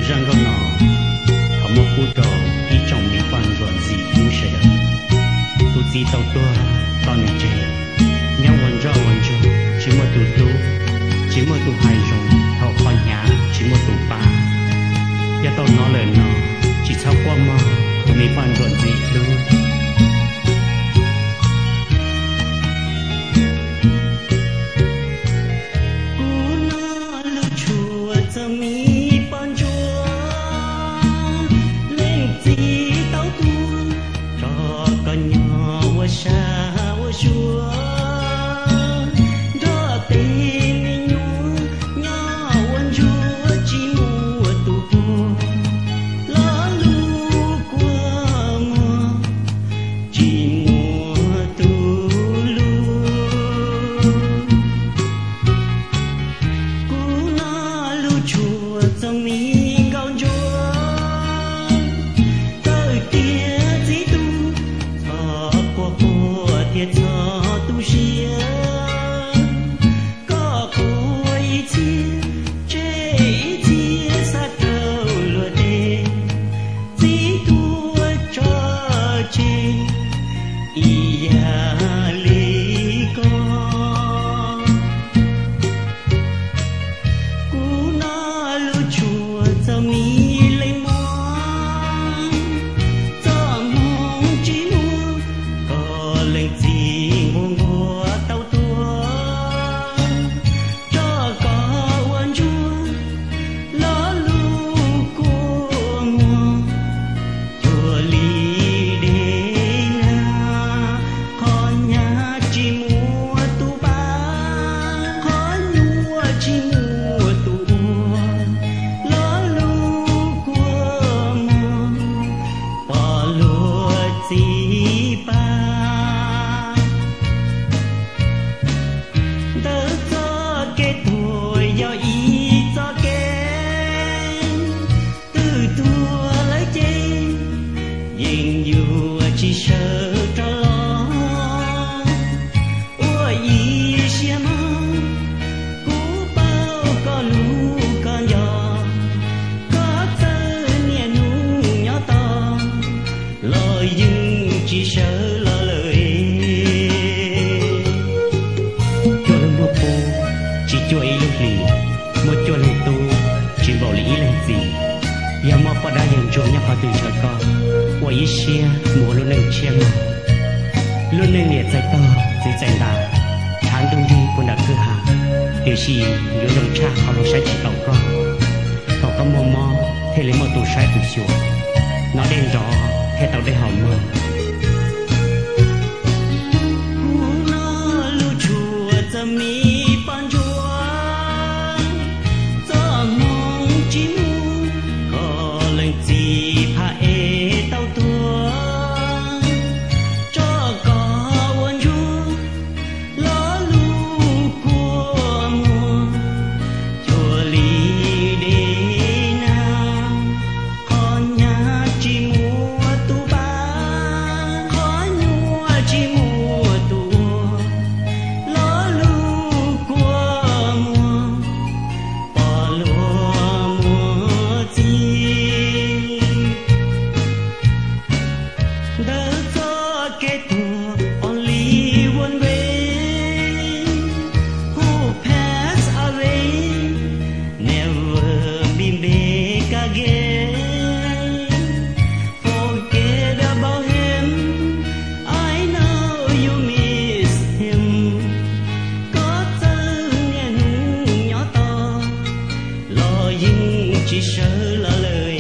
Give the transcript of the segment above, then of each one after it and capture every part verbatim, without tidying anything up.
răng con nọ họ một cú trò ý chồng bị quan rồi gì cũng sẽ được tu gì tao tua tao nên chơi nhau quần cho quần cho chỉ một tu tu chỉ một tu hai rồi họ khoan nhá chỉ một tu ba ya tao nói lời nọ chỉ sau qua mơ bị quan rồi gì luôn ý xia mùa luôn nâng chiang luôn nâng liệt dạy to dưới dạy đà tháng đông đi buồn đặc cơ hàng điều gì nhớ đồng cha họ lo sai chỉ tàu con tàu có mò mò thế lấy một tủ sai tủ xua nó đen rõ thế tàu để họ mơ chỉ sợ là lời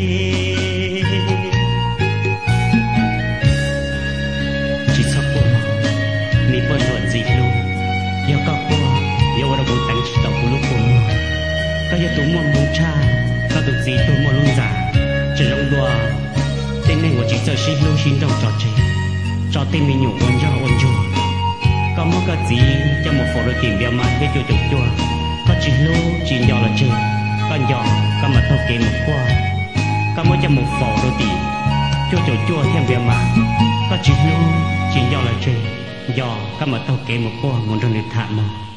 chỉ sợ cô mi bận rộn gì luôn yêu có cô yêu ở đâu cũng đánh chỉ tàu của lúc cô mua có yêu tôi mua muốn cha có được gì tôi mua luôn giả chỉ rong đùa tên này của chỉ sợ xin luôn xin đâu trò chơi cho tên mình nhủ ôn cho ôn cho có mua cái gì cho một phổ đôi tiền bia mà để cho chụp chua có chỉ lô chỉ nhỏ là chơi con giò con mà thâu kê một qua con mới cho một phổ đôi tiền chua chua chua thêm bia mà có chỉ lô chỉ nhỏ là chơi giò con mà thâu kê một qua muốn cho người thả mà